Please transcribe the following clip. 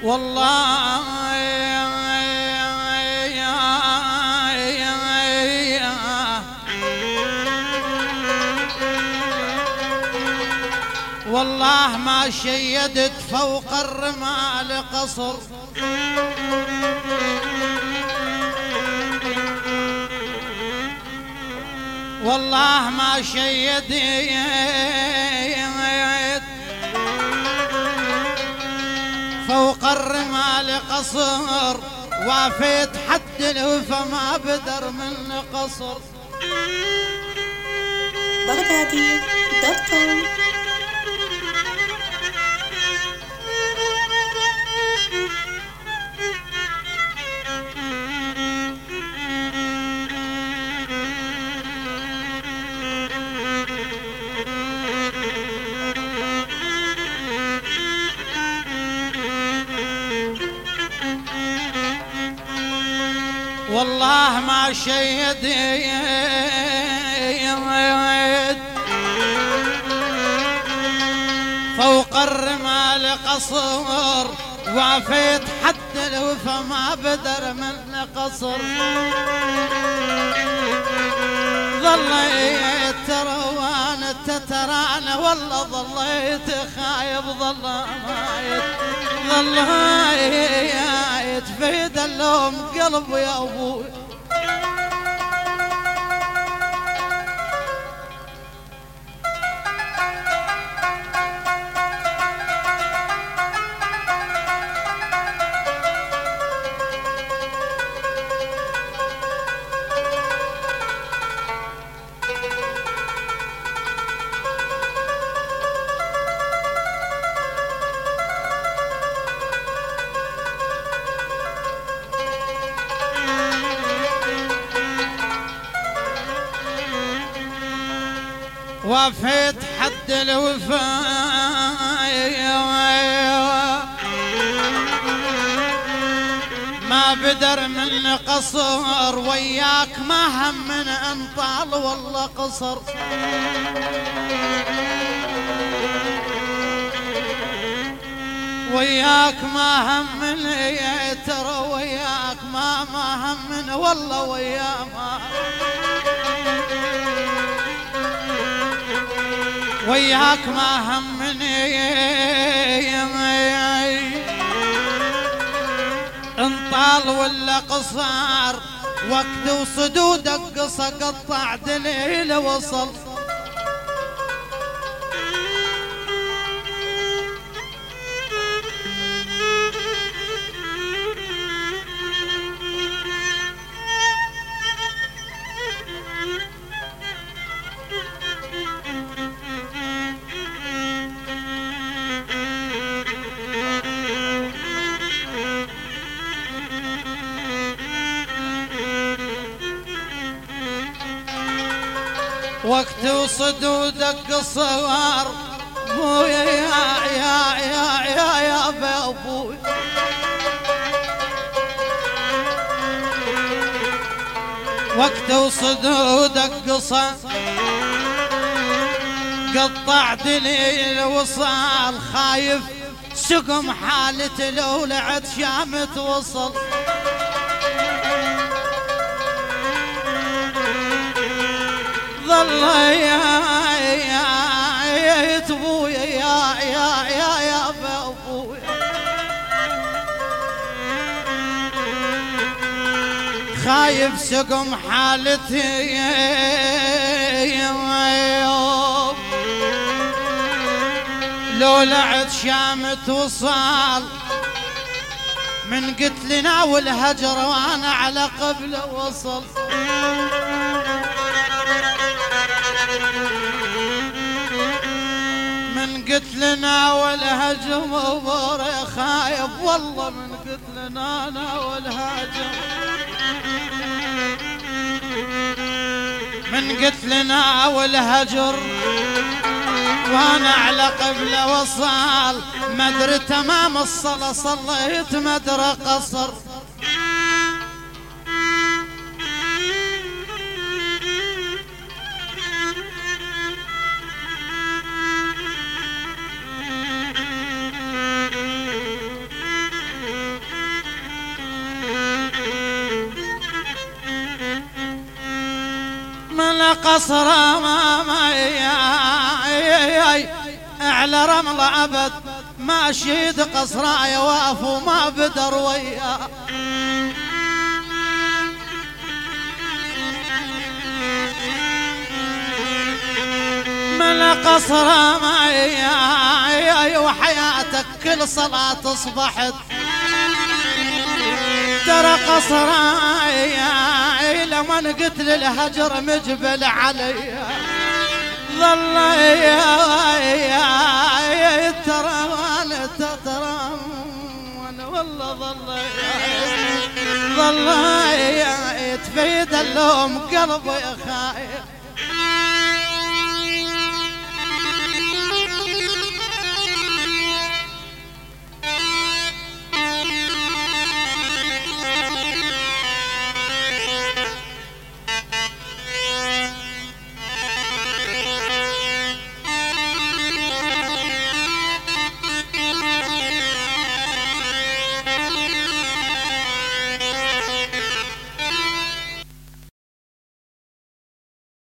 والله ما شيدت فوق الرمال قصر، والله ما شيدت فوق الرمال قصر، وافيت حد الوفا ما بدر من قصر. بغدادي.com والله ما شيد فوق الرمال قصر، وافيت حد الوفا ما بدر من قصر. ظليت تروان تتران والله ظليت خايب، ظليت في اللوم قلبي يا ابوي. وفيت حد الوفا ما بدر من قصر، وياك ما هم من انطال والله قصر. وياك ما هم من ترى، وياك ما هم من والله، ويا ما وياك ما همني انطال ولا قصار، وقت وصدودك قصة قطع دليل وصل. وقت وصدودك قصار بويا يا ابوي. وقت وصدودك قصار قطع دليل وصال، خايف سقم حالة لو لعت شامت وصل. ظل يا ابويا يا ابويا، خايف سقم حالتي لو لعت شامت وصال، من قتلنا والهجر وانا على قبله وصل. من قتلنا والهجم وبوري خايب والله، من قتلنا انا والهجم، من قتلنا والهجر وانا على قبله وصال. مدري تمام الصلاة صليت مدري قصر. قصر على رمل عبد ما شيد قصراي واف وما بدر وياه من قصر وحياتك كل صلاة اصبحت ترى قصراي لمن قتل الهجر مجبل علي ظل ترى وانا والله ظل تفيد اللوم قلبي